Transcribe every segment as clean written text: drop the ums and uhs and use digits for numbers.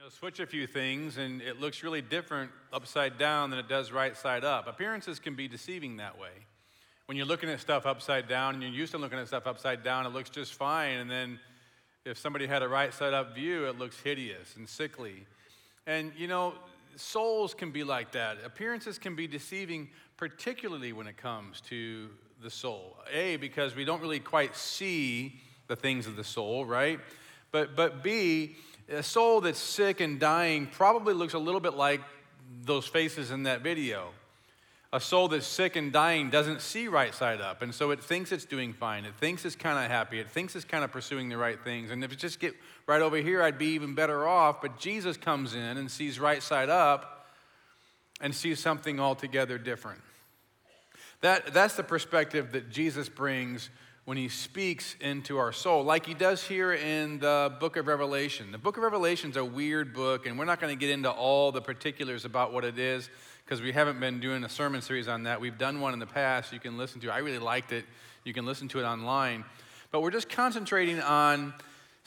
Switch a few things and it looks really different upside down than it does right side up. Appearances can be deceiving that way. When you're looking at stuff upside down and you're used to looking at stuff upside down, it looks just fine. And then if somebody had a right side up view, it looks hideous and sickly. And souls can be like that. Appearances can be deceiving, particularly when it comes to the soul. A, because we don't really quite see the things of the soul, right? But B, a soul that's sick and dying probably looks a little bit like those faces in that video. A soul that's sick and dying doesn't see right side up, and so it thinks it's doing fine. It thinks it's kind of happy. It thinks it's kind of pursuing the right things. And if it just get right over here, I'd be even better off. But Jesus comes in and sees right side up and sees something altogether different. That's the perspective that Jesus brings when he speaks into our soul, like he does here in the book of Revelation. The book of Revelation is a weird book, and we're not going to get into all the particulars about what it is, because we haven't been doing a sermon series on that. We've done one in the past you can listen to. I really liked it. You can listen to it online. But we're just concentrating on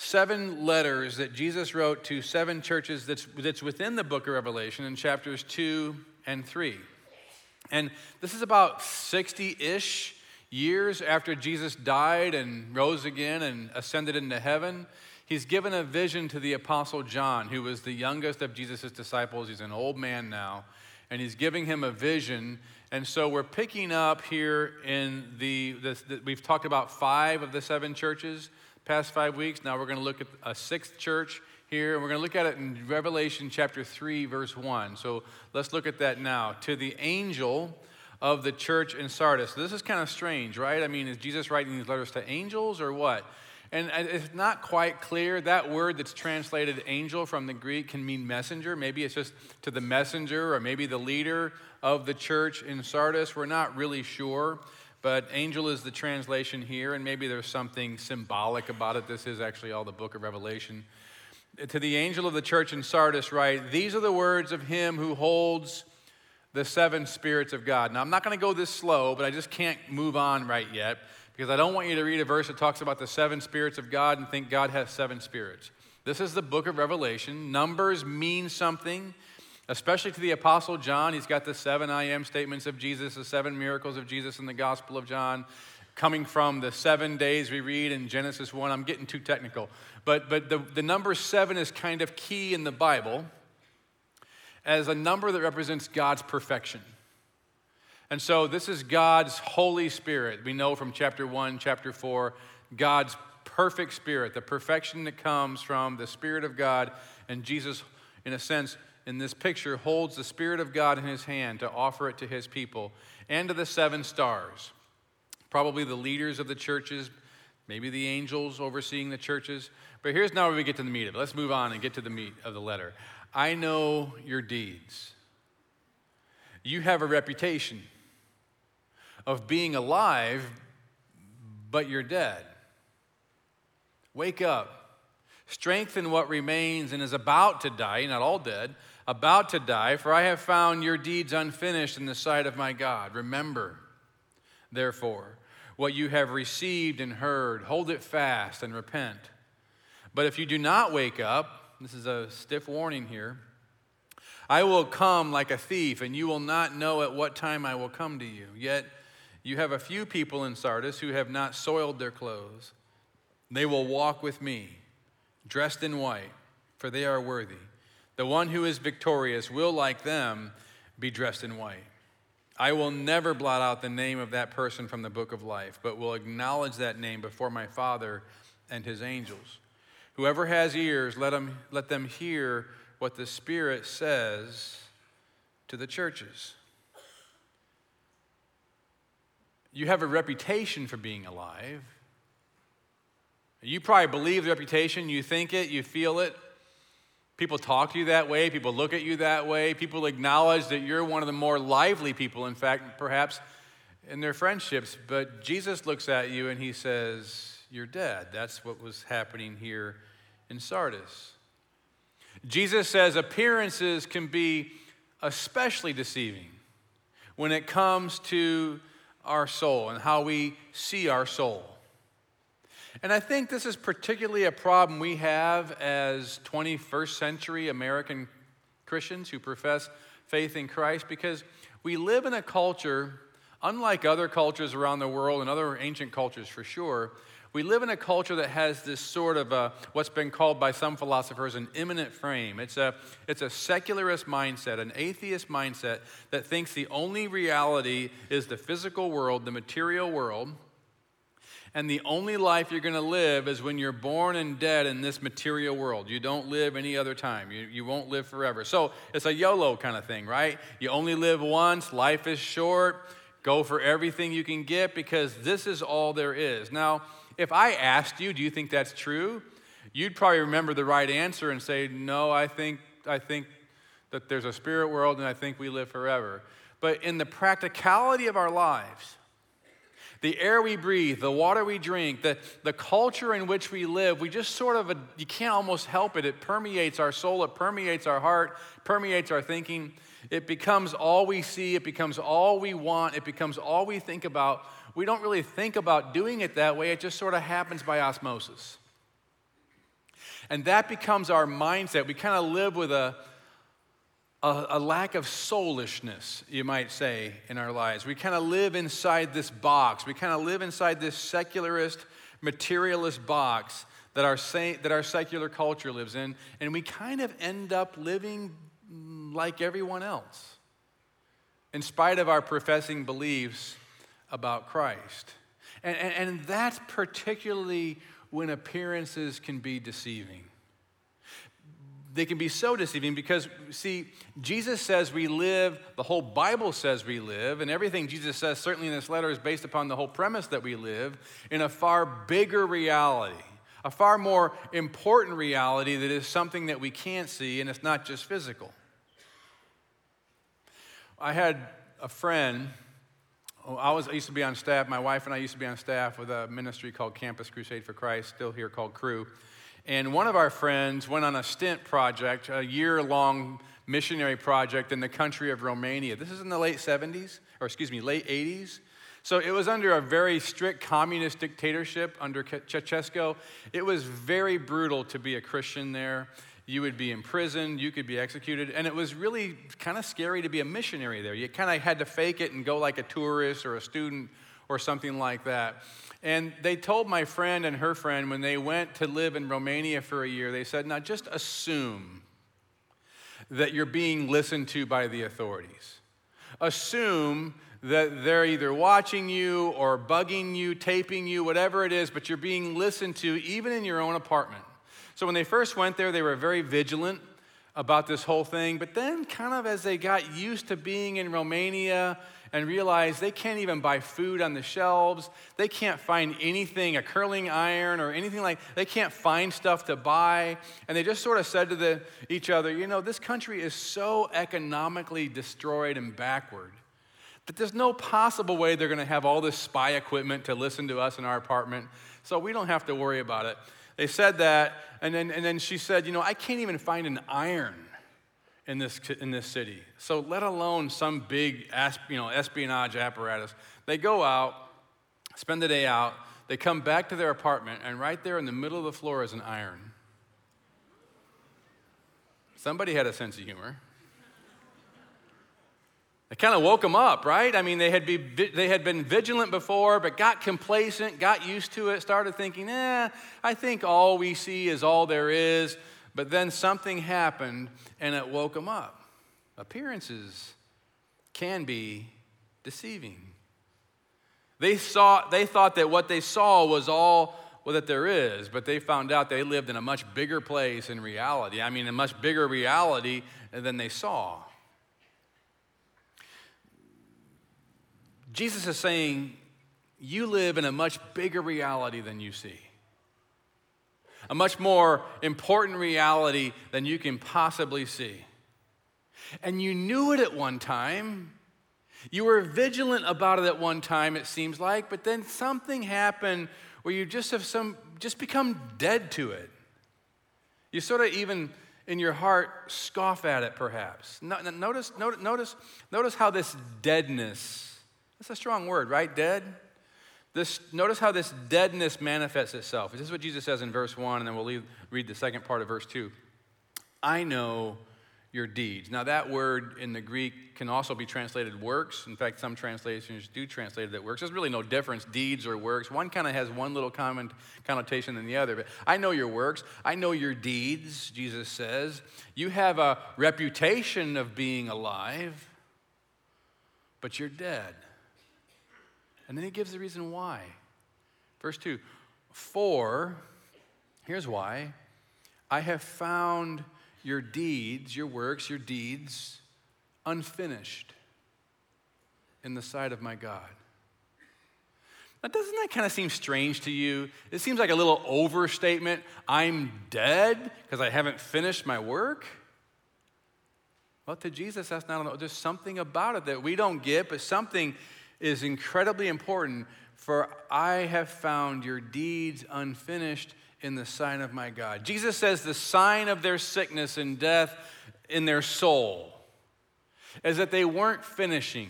7 letters that Jesus wrote to 7 churches that's within the book of Revelation in chapters 2 and 3. And this is about 60-ish years after Jesus died and rose again and ascended into heaven. He's given a vision to the Apostle John, who was the youngest of Jesus' disciples. He's an old man now, and he's giving him a vision. And so we're picking up here in we've talked about 5 of the 7 churches past 5 weeks. Now we're going to look at a 6th church here, and we're going to look at it in Revelation chapter 3, verse 1. So let's look at that now. To the angel of the church in Sardis. So this is kind of strange, right? I mean, is Jesus writing these letters to angels or what? And it's not quite clear. That word that's translated angel from the Greek can mean messenger. Maybe it's just to the messenger, or maybe the leader of the church in Sardis. We're not really sure, but angel is the translation here, and maybe there's something symbolic about it. This is actually all the book of Revelation. To the angel of the church in Sardis write, "These are the words of him who holds the 7 spirits of God." Now, I'm not going to go this slow, but I just can't move on right yet, because I don't want you to read a verse that talks about the 7 spirits of God and think God has 7 spirits. This is the book of Revelation. Numbers mean something, especially to the Apostle John. He's got the 7 I am statements of Jesus, the 7 miracles of Jesus in the Gospel of John, coming from the 7 days we read in Genesis 1. I'm getting too technical. But the number 7 is kind of key in the Bible as a number that represents God's perfection. And so this is God's Holy Spirit. We know from chapter 1, chapter 4, God's perfect Spirit, the perfection that comes from the Spirit of God. And Jesus, in a sense, in this picture, holds the Spirit of God in his hand to offer it to his people and to the 7 stars. Probably the leaders of the churches, maybe the angels overseeing the churches. But here's now where we get to the meat of it. Let's move on and get to the meat of the letter. I know your deeds. You have a reputation of being alive, but you're dead. Wake up. Strengthen what remains and is about to die, not all dead, about to die, for I have found your deeds unfinished in the sight of my God. Remember, therefore, what you have received and heard. Hold it fast and repent. But if you do not wake up, this is a stiff warning here, I will come like a thief, and you will not know at what time I will come to you. Yet you have a few people in Sardis who have not soiled their clothes. They will walk with me, dressed in white, for they are worthy. The one who is victorious will, like them, be dressed in white. I will never blot out the name of that person from the book of life, but will acknowledge that name before my Father and his angels. Whoever has ears, let them hear what the Spirit says to the churches. You have a reputation for being alive. You probably believe the reputation. You think it. You feel it. People talk to you that way. People look at you that way. People acknowledge that you're one of the more lively people, in fact, perhaps in their friendships. But Jesus looks at you and he says, you're dead. That's what was happening here in Sardis. Jesus says appearances can be especially deceiving when it comes to our soul and how we see our soul. And I think this is particularly a problem we have as 21st century American Christians who profess faith in Christ, because we live in a culture, unlike other cultures around the world and other ancient cultures for sure, we live in a culture that has this sort of what's been called by some philosophers an immanent frame. It's a secularist mindset, an atheist mindset that thinks the only reality is the physical world, the material world, and the only life you're going to live is when you're born and dead in this material world. You don't live any other time. You won't live forever. So it's a YOLO kind of thing, right? You only live once. Life is short. Go for everything you can get because this is all there is. Now, if I asked you, do you think that's true? You'd probably remember the right answer and say, no, I think that there's a spirit world and I think we live forever. But in the practicality of our lives, the air we breathe, the water we drink, the culture in which we live, we just sort of, you can't almost help it. It permeates our soul, it permeates our heart, permeates our thinking. It becomes all we see, it becomes all we want, it becomes all we think about. We don't really think about doing it that way, it just sort of happens by osmosis. And that becomes our mindset. We kind of live with a lack of soulishness, you might say, in our lives. We kind of live inside this box. We kind of live inside this secularist, materialist box that our secular culture lives in, and we kind of end up living like everyone else, in spite of our professing beliefs about Christ. And that's particularly when appearances can be deceiving. They can be so deceiving because, see, Jesus says we live, the whole Bible says we live, and everything Jesus says, certainly in this letter, is based upon the whole premise that we live in a far bigger reality, a far more important reality that is something that we can't see, and it's not just physical. I had a friend, I used to be on staff, my wife and I used to be on staff with a ministry called Campus Crusade for Christ, still here, called Cru. And one of our friends went on a stint project, a year-long missionary project in the country of Romania. This is in the late 80s. So it was under a very strict communist dictatorship under Ceausescu. It was very brutal to be a Christian there. You would be imprisoned, you could be executed, and it was really kind of scary to be a missionary there. You kind of had to fake it and go like a tourist or a student or something like that. And they told my friend and her friend when they went to live in Romania for a year, they said, now just assume that you're being listened to by the authorities. Assume that they're either watching you or bugging you, taping you, whatever it is, but you're being listened to even in your own apartment. So when they first went there, they were very vigilant about this whole thing, but then kind of as they got used to being in Romania and realized they can't even buy food on the shelves, they can't find anything, a curling iron or anything like, they can't find stuff to buy, and they just sort of said to each other, you know, this country is so economically destroyed and backward that there's no possible way they're going to have all this spy equipment to listen to us in our apartment, so we don't have to worry about it. They said that, and then she said, you know, I can't even find an iron in this city. So let alone some big espionage apparatus. They go out, spend the day out, they come back to their apartment, and right there in the middle of the floor is an iron. Somebody had a sense of humor. It kind of woke them up, right? I mean, they had been vigilant before, but got complacent, got used to it, started thinking, I think all we see is all there is. But then something happened, and it woke them up. Appearances can be deceiving. They thought that what they saw was all that there is, but they found out they lived in a much bigger place in reality. I mean, a much bigger reality than they saw. Jesus is saying, you live in a much bigger reality than you see. A much more important reality than you can possibly see. And you knew it at one time. You were vigilant about it at one time, it seems like, but then something happened where you just become dead to it. You sort of even in your heart scoff at it, perhaps. Notice how this deadness, that's a strong word, right? Dead? Notice how this deadness manifests itself. This is what Jesus says in verse 1, and then we'll read the second part of verse 2. I know your deeds. Now that word in the Greek can also be translated works. In fact, some translations do translate it works. There's really no difference, deeds or works. One kind of has one little common connotation than the other. But I know your works. I know your deeds, Jesus says. You have a reputation of being alive, but you're dead. And then he gives the reason why. Verse 2, for, here's why, I have found your deeds, your works, your deeds, unfinished in the sight of my God. Now, doesn't that kind of seem strange to you? It seems like a little overstatement. I'm dead because I haven't finished my work? Well, to Jesus, that's not, there's something about it that we don't get, but something is incredibly important. For I have found your deeds unfinished in the sight of my God. Jesus says the sign of their sickness and death in their soul is that they weren't finishing.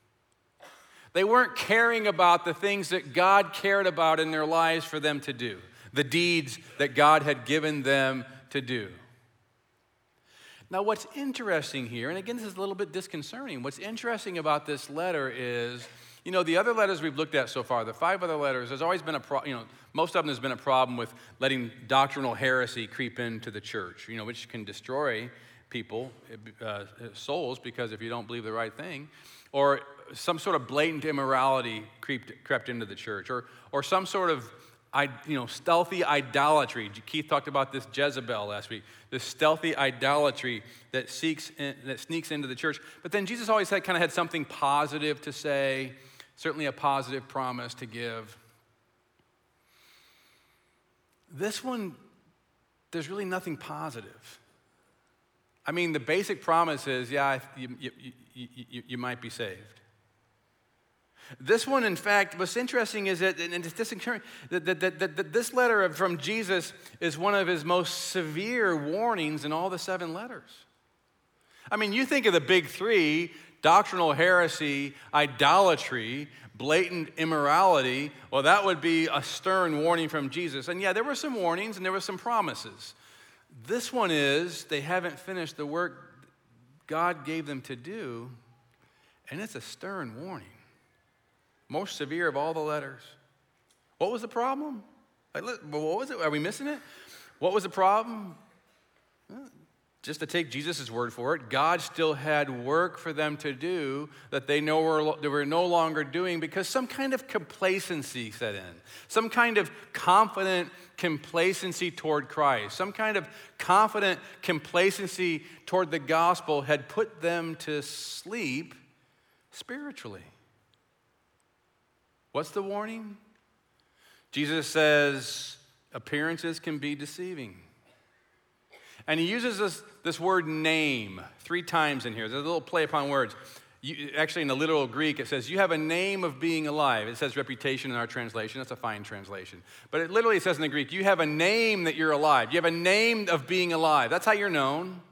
They weren't caring about the things that God cared about in their lives for them to do, the deeds that God had given them to do. Now, what's interesting here, and again, this is a little bit disconcerting, what's interesting about this letter is, you know, the other letters we've looked at so far, the 5 other letters, there's always been most of them there's been a problem with letting doctrinal heresy creep into the church, which can destroy people, souls, because if you don't believe the right thing, or some sort of blatant immorality crept into the church, or some sort of stealthy idolatry. Keith talked about this Jezebel last week, this stealthy idolatry that sneaks into the church. But then Jesus always had something positive to say, certainly a positive promise to give. This one, there's really nothing positive. I mean, the basic promise is, you might be saved. This one, in fact, what's interesting is that, and it's discouraging, that this letter from Jesus is one of his most severe warnings in all the 7 letters. I mean, you think of the big 3, doctrinal heresy, idolatry, blatant immorality, well, that would be a stern warning from Jesus. And yeah, there were some warnings and there were some promises. This one is, they haven't finished the work God gave them to do, and it's a stern warning. Most severe of all the letters. What was the problem? What was it? Are we missing it? What was the problem? Just to take Jesus' word for it, God still had work for them to do that they were no longer doing because some kind of complacency set in. Some kind of confident complacency toward Christ. Some kind of confident complacency toward the gospel had put them to sleep spiritually. What's the warning? Jesus says appearances can be deceiving. And he uses this word name 3 times in here. There's a little play upon words. Actually, in the literal Greek, it says, you have a name of being alive. It says reputation in our translation. That's a fine translation. But it literally says in the Greek, you have a name that you're alive. You have a name of being alive. That's how you're known.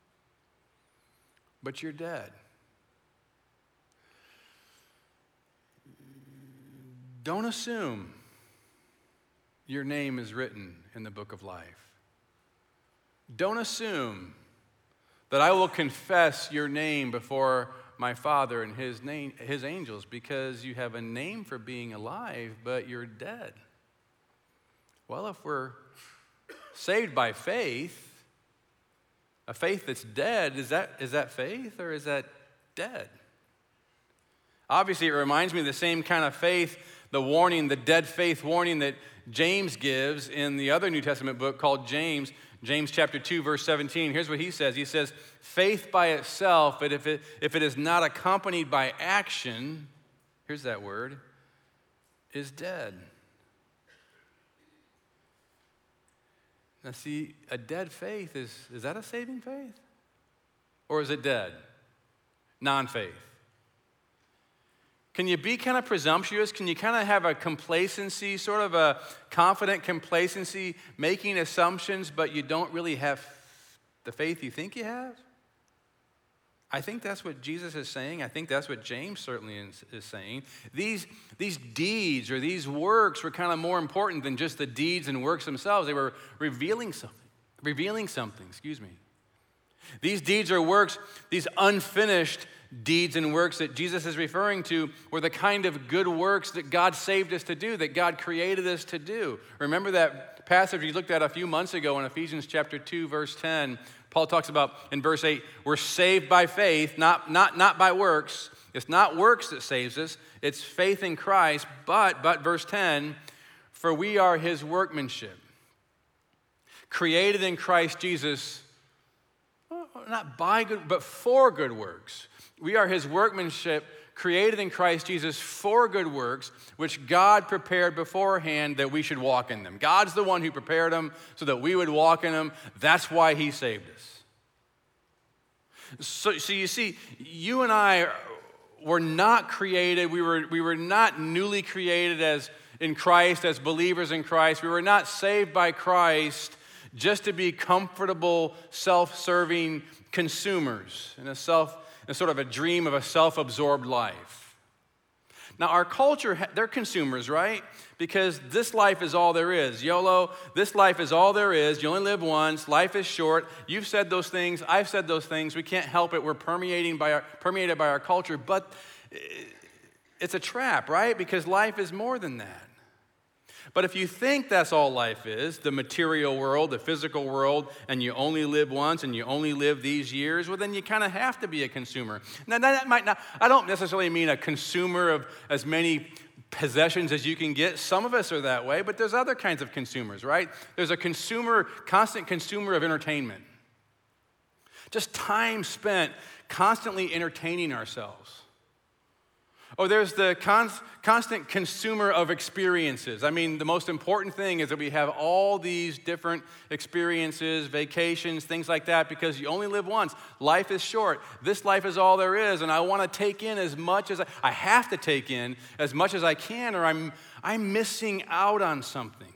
But you're dead. Don't assume your name is written in the book of life. Don't assume that I will confess your name before my Father and his angels, because you have a name for being alive, but you're dead. Well, if we're saved by faith, a faith that's dead, is that faith or is that dead? Obviously, it reminds me of the same kind of faith, the warning, the dead faith warning that James gives in the other New Testament book called James. James chapter 2, verse 17. Here's what he says. He says, faith by itself, but if it is not accompanied by action, here's that word, is dead. Now see, a dead faith, is that a saving faith? Or is it dead? Non-faith. Can you be kind of presumptuous? Can you kind of have a complacency, sort of a confident complacency, making assumptions, but you don't really have the faith you think you have? I think that's what Jesus is saying. I think that's what James certainly is saying. These deeds or these works were kind of more important than just the deeds and works themselves. They were revealing something. These deeds or works, these unfinished deeds and works that Jesus is referring to were the kind of good works that God saved us to do, that God created us to do. Remember that passage we looked at a few months ago in Ephesians chapter 2, verse 10. Paul talks about in verse 8, we're saved by faith, not by works. It's not works that saves us, it's faith in Christ. But verse 10, for we are his workmanship, created in Christ Jesus, not by good, but for good works. We are his workmanship, created in Christ Jesus for good works, which God prepared beforehand that we should walk in them. God's the one who prepared them so that we would walk in them. That's why he saved us. So you see, you and I were not created, we were not newly created as in Christ, as believers in Christ. We were not saved by Christ just to be comfortable, self-serving consumers in a sort of a dream of a self-absorbed life. Now, our culture, they're consumers, right? Because this life is all there is. YOLO, this life is all there is. You only live once. Life is short. You've said those things. I've said those things. We can't help it. We're permeated by our culture. But it's a trap, right? Because life is more than that. But if you think that's all life is, the material world, the physical world, and you only live once and you only live these years, well, then you kind of have to be a consumer. Now, that might not, I don't necessarily mean a consumer of as many possessions as you can get. Some of us are that way, but there's other kinds of consumers, right? There's a constant consumer of entertainment. Just time spent constantly entertaining ourselves. Or there's the constant consumer of experiences. I mean, the most important thing is that we have all these different experiences, vacations, things like that, because you only live once. Life is short. This life is all there is, and I want to take in as much as I have to take in as much as I can, or I'm missing out on something.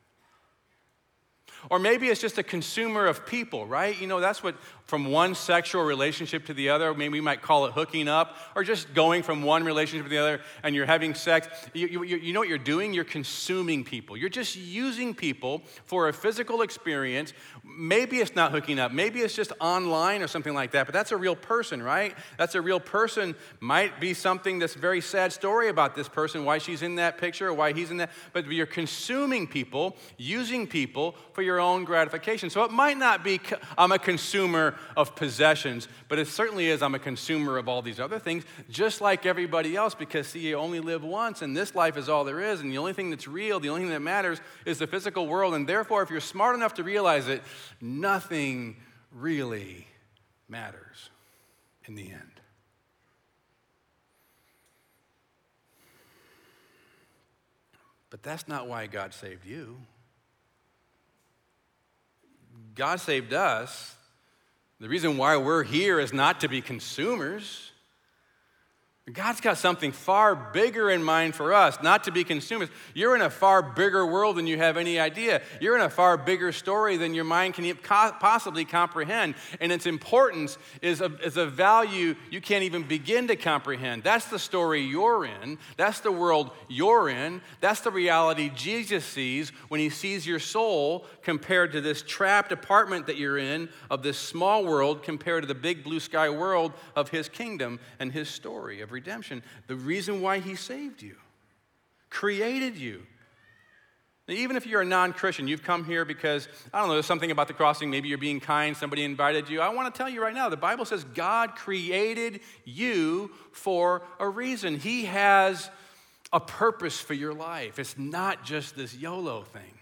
Or maybe it's just a consumer of people, right? You know, that's what, from one sexual relationship to the other, maybe we might call it hooking up, or just going from one relationship to the other and you're having sex. You know what you're doing? You're consuming people. You're just using people for a physical experience. Maybe it's not hooking up. Maybe it's just online or something like that, but that's a real person, right? That's a real person. Might be something that's a very sad story about this person, why she's in that picture or why he's in that, but you're consuming people, using people for your own gratification. So it might not be I'm a consumer of possessions, but it certainly is I'm a consumer of all these other things, just like everybody else, because see, you only live once and this life is all there is, and the only thing that's real, the only thing that matters is the physical world, and therefore if you're smart enough to realize it, nothing really matters in the end. But that's not why God saved you. God saved us. The reason why we're here is not to be consumers. God's got something far bigger in mind for us, not to be consumers. You're in a far bigger world than you have any idea. You're in a far bigger story than your mind can possibly comprehend. And its importance is a value you can't even begin to comprehend. That's the story you're in. That's the world you're in. That's the reality Jesus sees when he sees your soul compared to this trapped apartment that you're in of this small world compared to the big blue sky world of his kingdom and his story of redemption. The reason why he saved you, created you. Now, even if you're a non-Christian, you've come here because, I don't know, there's something about the crossing, maybe you're being kind, somebody invited you. I want to tell you right now, the Bible says God created you for a reason. He has a purpose for your life. It's not just this YOLO thing.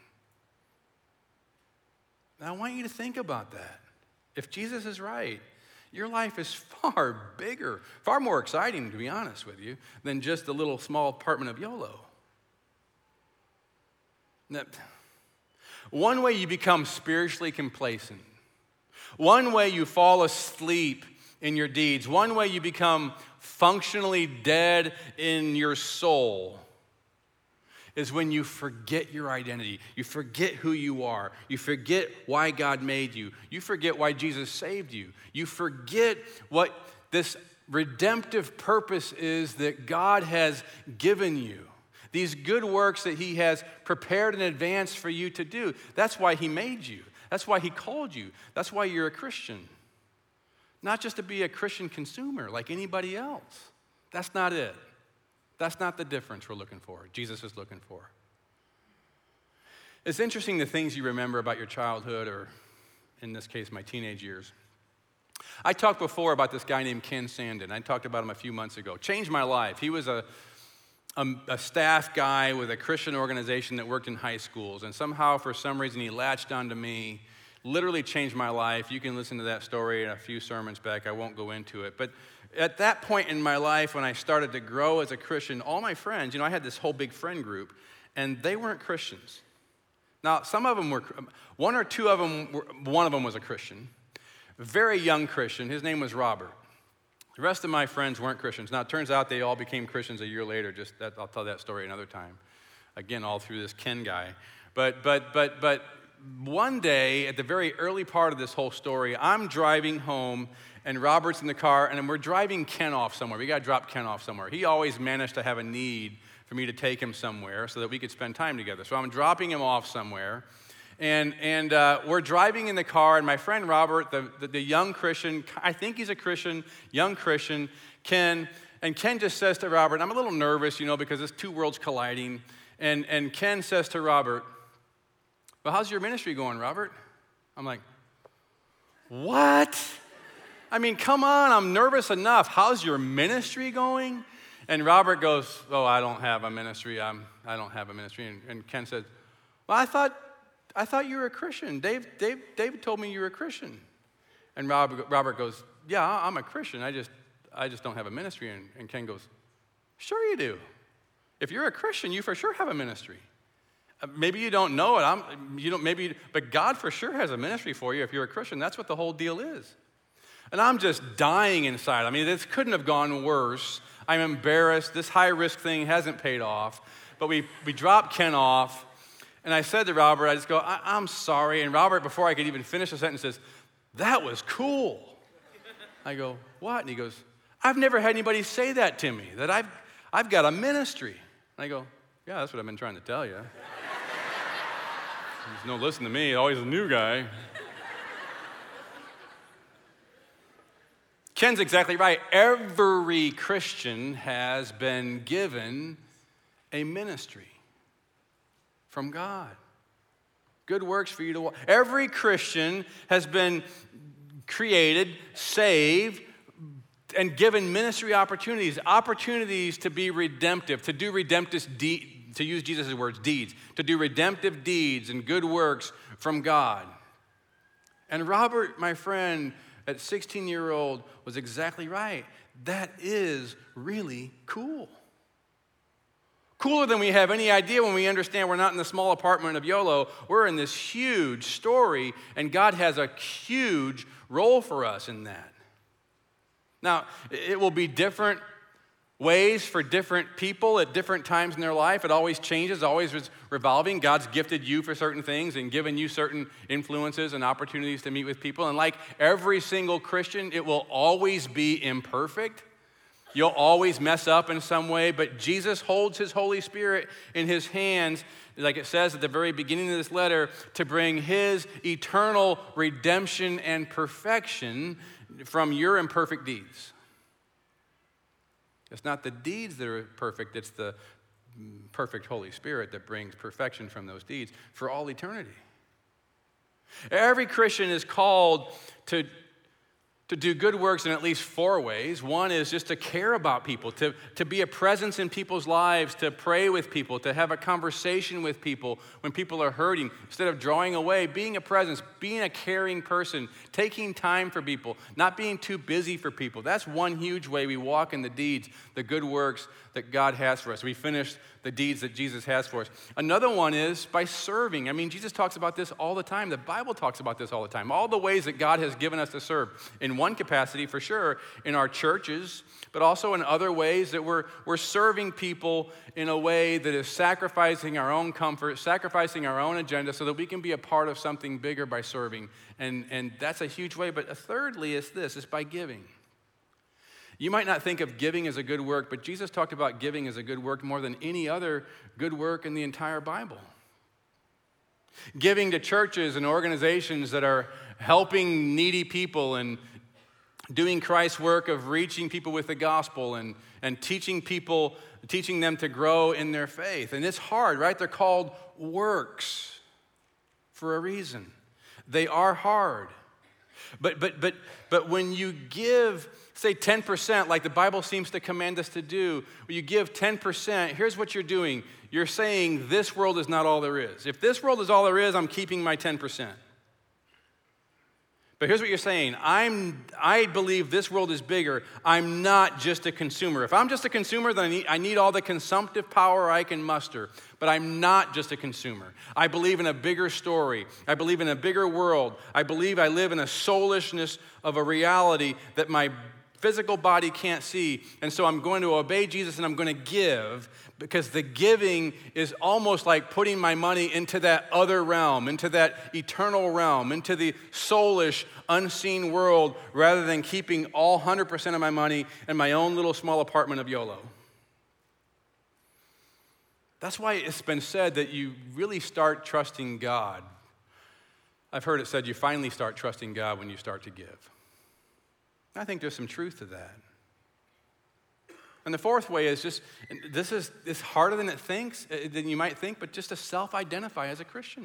Now, I want you to think about that. If Jesus is right, your life is far bigger, far more exciting, to be honest with you, than just the little small apartment of YOLO. Now, one way you become spiritually complacent, one way you fall asleep in your deeds, one way you become functionally dead in your soul is when you forget your identity. You forget who you are. You forget why God made you. You forget why Jesus saved you. You forget what this redemptive purpose is that God has given you. These good works that he has prepared in advance for you to do. That's why he made you. That's why he called you. That's why you're a Christian. Not just to be a Christian consumer like anybody else. That's not it. That's not the difference we're looking for, Jesus is looking for. It's interesting the things you remember about your childhood, or in this case, my teenage years. I talked before about this guy named Ken Sandin. I talked about him a few months ago. Changed my life. He was a staff guy with a Christian organization that worked in high schools, and somehow, for some reason, he latched onto me, literally changed my life. You can listen to that story in a few sermons back. I won't go into it. But at that point in my life, when I started to grow as a Christian, all my friends, I had this whole big friend group, and they weren't Christians. Now, some of them were, one or two of them, one of them was a Christian, a very young Christian. His name was Robert. The rest of my friends weren't Christians. Now, it turns out they all became Christians a year later. I'll tell that story another time. Again, all through this Ken guy. But one day, at the very early part of this whole story, I'm driving home, and Robert's in the car, and we're driving Ken off somewhere. We got to drop Ken off somewhere. He always managed to have a need for me to take him somewhere so that we could spend time together. So I'm dropping him off somewhere, and we're driving in the car, and my friend Robert, the young Christian, I think he's a Christian, young Christian, Ken just says to Robert, I'm a little nervous, because it's two worlds colliding, and Ken says to Robert, well, how's your ministry going, Robert? I'm like, what? I mean, come on, I'm nervous enough. How's your ministry going? And Robert goes, oh, I don't have a ministry. I don't have a ministry. And Ken said, well, I thought you were a Christian. David told me you were a Christian. And Robert goes, yeah, I'm a Christian. I just don't have a ministry. And Ken goes, sure you do. If you're a Christian, you for sure have a ministry. Maybe you don't know it. But God for sure has a ministry for you if you're a Christian. That's what the whole deal is. And I'm just dying inside. I mean, this couldn't have gone worse. I'm embarrassed. This high-risk thing hasn't paid off. But we dropped Ken off. And I said to Robert, I just go, I'm sorry. And Robert, before I could even finish the sentence, says, that was cool. I go, what? And he goes, I've never had anybody say that to me, that I've got a ministry. And I go, yeah, that's what I've been trying to tell you. There's no listen to me, always a new guy. Ken's exactly right. Every Christian has been given a ministry from God. Good works for you to walk. Every Christian has been created, saved, and given ministry opportunities to be redemptive, to do redemptive deeds, to use Jesus' words, deeds, to do redemptive deeds and good works from God. And Robert, my friend, at 16-year-old, was exactly right. That is really cool. Cooler than we have any idea when we understand we're not in the small apartment of YOLO. We're in this huge story, and God has a huge role for us in that. Now, it will be different ways for different people at different times in their life. It always changes, always revolving. God's gifted you for certain things and given you certain influences and opportunities to meet with people. And like every single Christian, it will always be imperfect. You'll always mess up in some way, but Jesus holds his Holy Spirit in his hands, like it says at the very beginning of this letter, to bring his eternal redemption and perfection from your imperfect deeds. It's not the deeds that are perfect, it's the perfect Holy Spirit that brings perfection from those deeds for all eternity. Every Christian is called to do good works in at least 4 ways. One is just to care about people, to be a presence in people's lives, to pray with people, to have a conversation with people when people are hurting. Instead of drawing away, being a presence, being a caring person, taking time for people, not being too busy for people. That's one huge way we walk in the deeds, the good works that God has for us. We finish the deeds that Jesus has for us. Another one is by serving. Jesus talks about this all the time. The Bible talks about this all the time. All the ways that God has given us to serve. In one capacity for sure, in our churches, but also in other ways that we're serving people in a way that is sacrificing our own comfort, sacrificing our own agenda so that we can be a part of something bigger by serving. And that's a huge way. But thirdly is by giving. You might not think of giving as a good work, but Jesus talked about giving as a good work more than any other good work in the entire Bible. Giving to churches and organizations that are helping needy people and doing Christ's work of reaching people with the gospel and teaching them to grow in their faith. And it's hard, right? They're called works for a reason. They are hard. But when you give, say 10%, like the Bible seems to command us to do, when you give 10%, here's what you're doing. You're saying this world is not all there is. If this world is all there is, I'm keeping my 10%. But here's what you're saying. I believe this world is bigger. I'm not just a consumer. If I'm just a consumer, then I need all the consumptive power I can muster. But I'm not just a consumer. I believe in a bigger story. I believe in a bigger world. I believe I live in a soulishness of a reality that my physical body can't see. And so I'm going to obey Jesus and I'm going to give, because the giving is almost like putting my money into that other realm, into that eternal realm, into the soulish, unseen world, rather than keeping all 100% of my money in my own little small apartment of YOLO. That's why it's been said that you really start trusting God. I've heard it said you finally start trusting God when you start to give. I think there's some truth to that. And the fourth way is it's harder than than you might think, but just to self-identify as a Christian.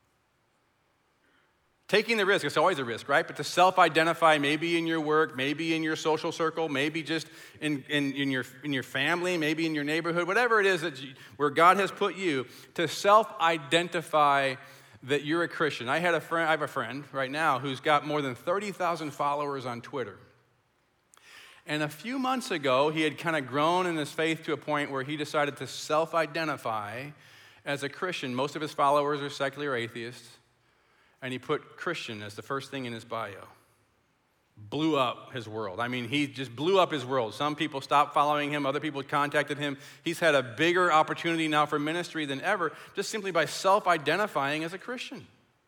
Taking the risk, it's always a risk, right? But to self-identify, maybe in your work, maybe in your social circle, maybe just in your family, maybe in your neighborhood, whatever it is where God has put you, to self-identify that you're a Christian. I have a friend right now who's got more than 30,000 followers on Twitter. And a few months ago, he had kind of grown in his faith to a point where he decided to self-identify as a Christian. Most of his followers are secular atheists, and he put Christian as the first thing in his bio. Blew up his world. I mean, he just blew up his world. Some people stopped following him. Other people contacted him. He's had a bigger opportunity now for ministry than ever, just simply by self-identifying as a Christian.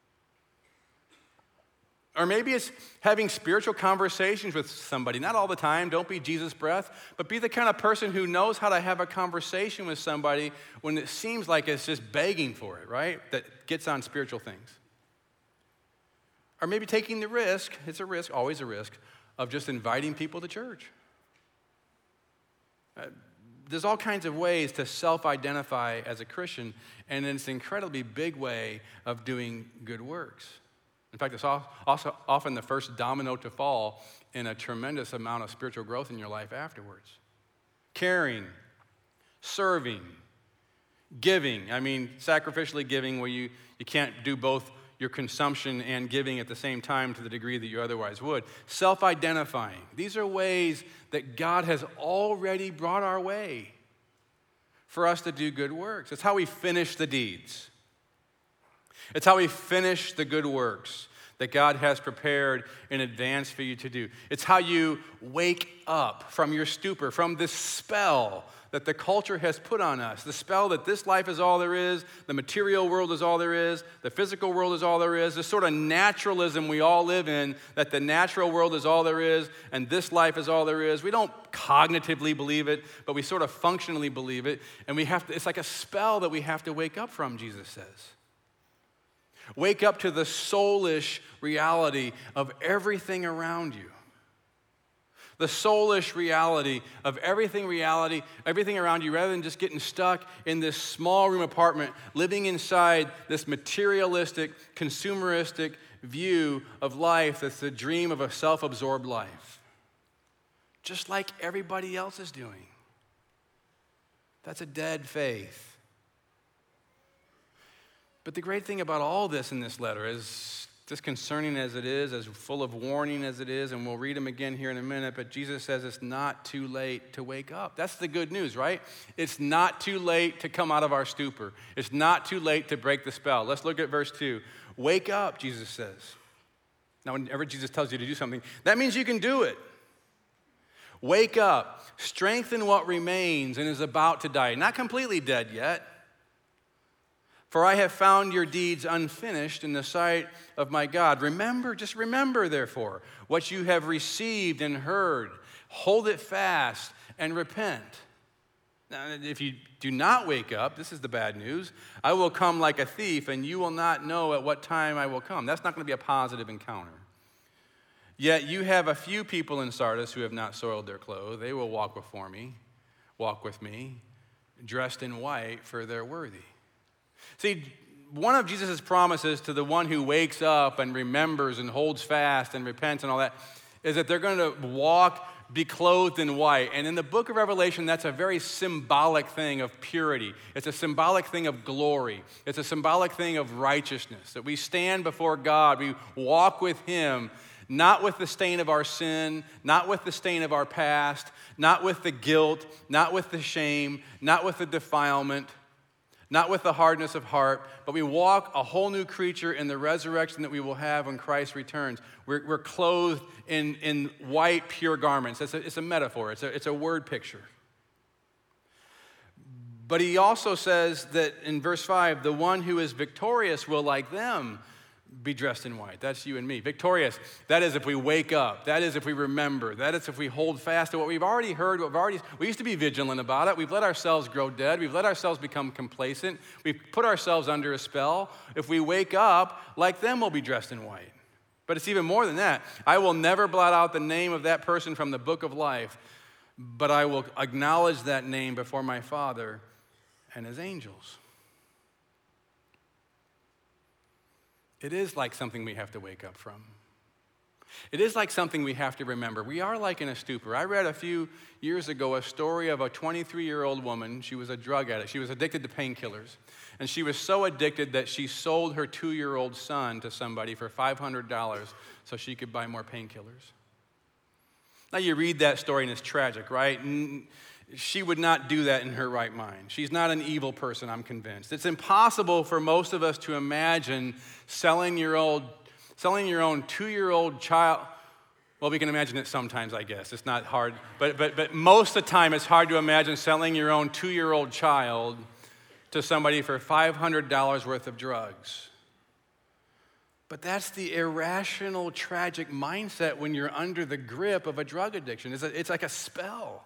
Or maybe it's having spiritual conversations with somebody. Not all the time. Don't be Jesus breath. But be the kind of person who knows how to have a conversation with somebody when it seems like it's just begging for it, right? That gets on spiritual things. Or maybe taking the risk, it's a risk, always a risk, of just inviting people to church. There's all kinds of ways to self-identify as a Christian, and it's an incredibly big way of doing good works. In fact, it's also often the first domino to fall in a tremendous amount of spiritual growth in your life afterwards. Caring, serving, giving. I mean, sacrificially giving, where you can't do both your consumption and giving at the same time to the degree that you otherwise would. Self-identifying. These are ways that God has already brought our way for us to do good works. It's how we finish the deeds. It's how we finish the good works that God has prepared in advance for you to do. It's how you wake up from your stupor, from this spell that the culture has put on us, the spell that this life is all there is, the material world is all there is, the physical world is all there is, this sort of naturalism we all live in, that the natural world is all there is, and this life is all there is. We don't cognitively believe it, but we sort of functionally believe it, and it's like a spell that we have to wake up from, Jesus says. Wake up to the soulish reality of everything around you. The soulish reality of everything around you, rather than just getting stuck in this small room apartment, living inside this materialistic, consumeristic view of life that's the dream of a self-absorbed life. Just like everybody else is doing. That's a dead faith. But the great thing about all this in this letter, as disconcerting as it is, as full of warning as it is, and we'll read them again here in a minute, but Jesus says it's not too late to wake up. That's the good news, right? It's not too late to come out of our stupor. It's not too late to break the spell. Let's look at verse 2. Wake up, Jesus says. Now, whenever Jesus tells you to do something, that means you can do it. Wake up, strengthen what remains and is about to die, not completely dead yet. For I have found your deeds unfinished in the sight of my God. Remember, just remember, therefore, what you have received and heard. Hold it fast and repent. Now, if you do not wake up, this is the bad news, I will come like a thief, and you will not know at what time I will come. That's not going to be a positive encounter. Yet you have a few people in Sardis who have not soiled their clothes. They will walk with me, dressed in white, for they're worthy. See, one of Jesus' promises to the one who wakes up and remembers and holds fast and repents and all that is that they're going to walk, be clothed in white. And in the book of Revelation, that's a very symbolic thing of purity. It's a symbolic thing of glory. It's a symbolic thing of righteousness, that we stand before God, we walk with him, not with the stain of our sin, not with the stain of our past, not with the guilt, not with the shame, not with the defilement, not with the hardness of heart, but we walk a whole new creature in the resurrection that we will have when Christ returns. We're clothed in white, pure garments. It's a metaphor. It's a word picture. But he also says that in verse 5, the one who is victorious will, like them, be dressed in white. That's you and me. Victorious, that is if we wake up. That is if we remember. That is if we hold fast to what we've already heard. We used to be vigilant about it. We've let ourselves grow dead. We've let ourselves become complacent. We've put ourselves under a spell. If we wake up, like them, we'll be dressed in white. But it's even more than that. I will never blot out the name of that person from the book of life, but I will acknowledge that name before my Father and his angels. It is like something we have to wake up from. It is like something we have to remember. We are like in a stupor. I read a few years ago a story of a 23-year-old woman. She was a drug addict. She was addicted to painkillers. And she was so addicted that she sold her 2-year-old son to somebody for $500 so she could buy more painkillers. Now you read that story and it's tragic, right? She would not do that in her right mind. She's not an evil person, I'm convinced. It's impossible for most of us to imagine selling your own 2-year-old child. Well, we can imagine it sometimes, I guess. It's not hard. But most of the time, it's hard to imagine selling your own 2-year-old child to somebody for $500 worth of drugs. But that's the irrational, tragic mindset when you're under the grip of a drug addiction. It's like a spell.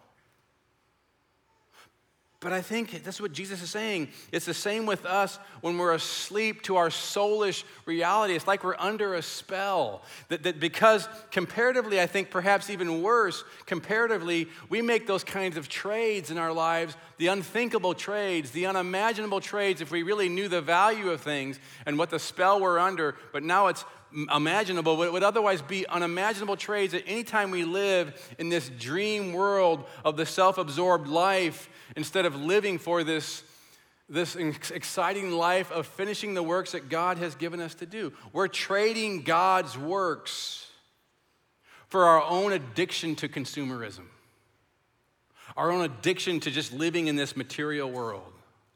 But I think that's what Jesus is saying. It's the same with us when we're asleep to our soulish reality. It's like we're under a spell. That because comparatively, I think perhaps even worse, comparatively, we make those kinds of trades in our lives, the unthinkable trades, the unimaginable trades, if we really knew the value of things and what the spell we're under, but now it's imaginable, what would otherwise be unimaginable trades at any time we live in this dream world of the self-absorbed life instead of living for this exciting life of finishing the works that God has given us to do. We're trading God's works for our own addiction to consumerism, our own addiction to just living in this material world.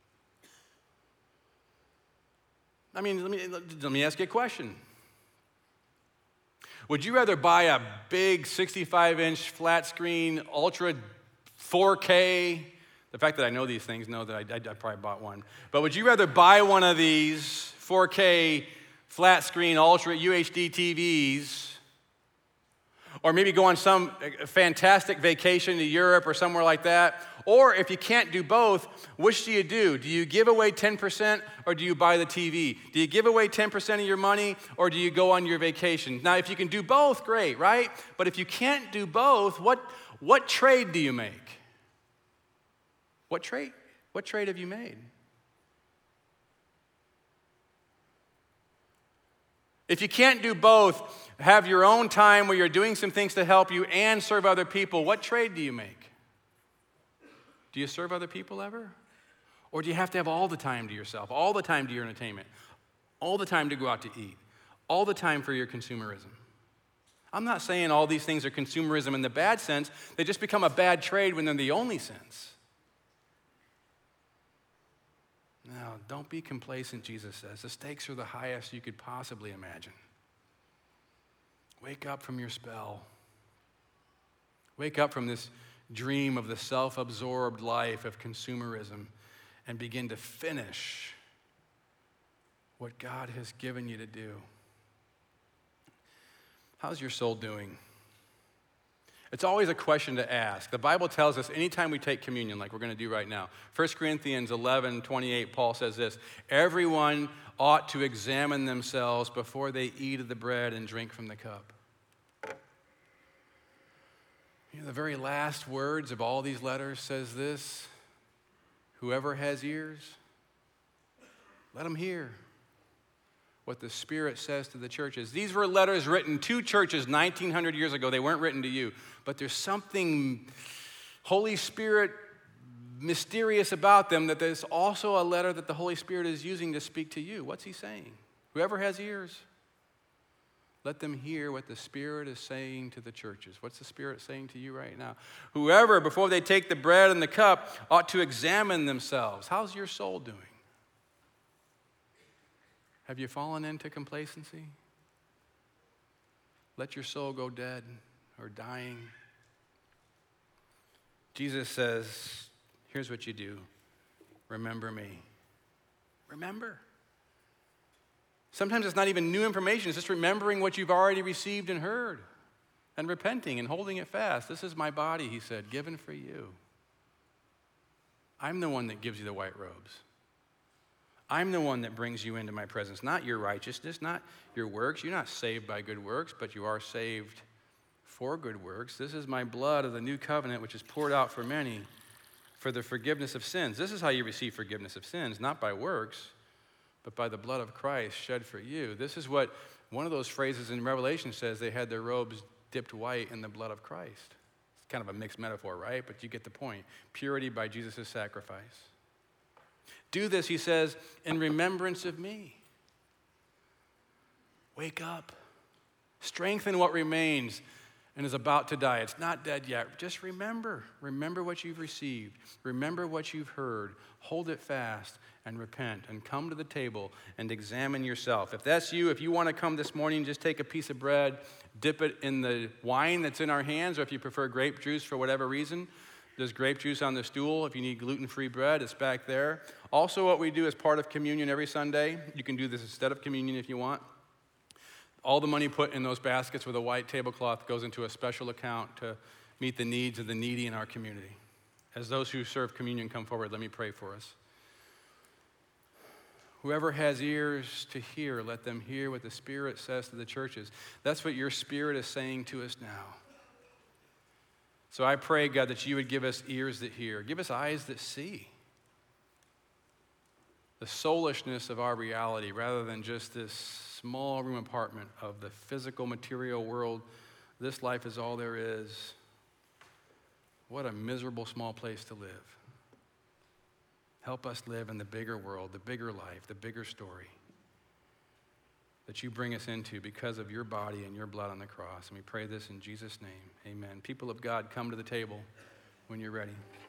I mean, let me ask you a question. Would you rather buy a big 65-inch flat screen, ultra 4K? The fact that I know these things, know that I probably bought one. But would you rather buy one of these 4K flat screen, ultra UHD TVs, or maybe go on some fantastic vacation to Europe or somewhere like that? Or if you can't do both, which do you do? Do you give away 10% or do you buy the TV? Do you give away 10% of your money or do you go on your vacation? Now, if you can do both, great, right? But if you can't do both, what trade do you make? What trade have you made? If you can't do both, have your own time where you're doing some things to help you and serve other people, what trade do you make? Do you serve other people ever? Or do you have to have all the time to yourself, all the time to your entertainment, all the time to go out to eat, all the time for your consumerism? I'm not saying all these things are consumerism in the bad sense. They just become a bad trade when they're the only sense. Now, don't be complacent, Jesus says. The stakes are the highest you could possibly imagine. Wake up from your spell. Wake up from this dream of the self-absorbed life of consumerism and begin to finish what God has given you to do. How's your soul doing? It's always a question to ask. The Bible tells us anytime we take communion, like we're going to do right now, 1 Corinthians 11:28, Paul says this, everyone ought to examine themselves before they eat of the bread and drink from the cup. You know, the very last words of all these letters says this, whoever has ears, let them hear what the Spirit says to the churches. These were letters written to churches 1,900 years ago. They weren't written to you. But there's something Holy Spirit mysterious about them that there's also a letter that the Holy Spirit is using to speak to you. What's he saying? Whoever has ears, let them hear what the Spirit is saying to the churches. What's the Spirit saying to you right now? Whoever, before they take the bread and the cup, ought to examine themselves. How's your soul doing? Have you fallen into complacency? Let your soul go dead or dying. Jesus says, here's what you do. Remember me. Remember. Sometimes it's not even new information. It's just remembering what you've already received and heard and repenting and holding it fast. This is my body, he said, given for you. I'm the one that gives you the white robes. I'm the one that brings you into my presence, not your righteousness, not your works. You're not saved by good works, but you are saved for good works. This is my blood of the new covenant, which is poured out for many for the forgiveness of sins. This is how you receive forgiveness of sins, not by works, but by the blood of Christ shed for you. This is what one of those phrases in Revelation says, they had their robes dipped white in the blood of Christ. It's kind of a mixed metaphor, right? But you get the point. Purity by Jesus' sacrifice. Do this, he says, in remembrance of me. Wake up. Strengthen what remains and is about to die. It's not dead yet. Just remember. Remember what you've received. Remember what you've heard. Hold it fast and repent and come to the table and examine yourself. If that's you, if you want to come this morning, just take a piece of bread, dip it in the wine that's in our hands, or if you prefer grape juice for whatever reason, there's grape juice on the stool. If you need gluten-free bread, it's back there. Also, what we do as part of communion every Sunday, you can do this instead of communion if you want. All the money put in those baskets with a white tablecloth goes into a special account to meet the needs of the needy in our community. As those who serve communion come forward, let me pray for us. Whoever has ears to hear, let them hear what the Spirit says to the churches. That's what your Spirit is saying to us now. So I pray, God, that you would give us ears that hear. Give us eyes that see. The soulishness of our reality rather than just this small room apartment of the physical material world. This life is all there is. What a miserable small place to live. Help us live in the bigger world, the bigger life, the bigger story that you bring us into because of your body and your blood on the cross. And we pray this in Jesus' name. Amen. People of God, come to the table when you're ready.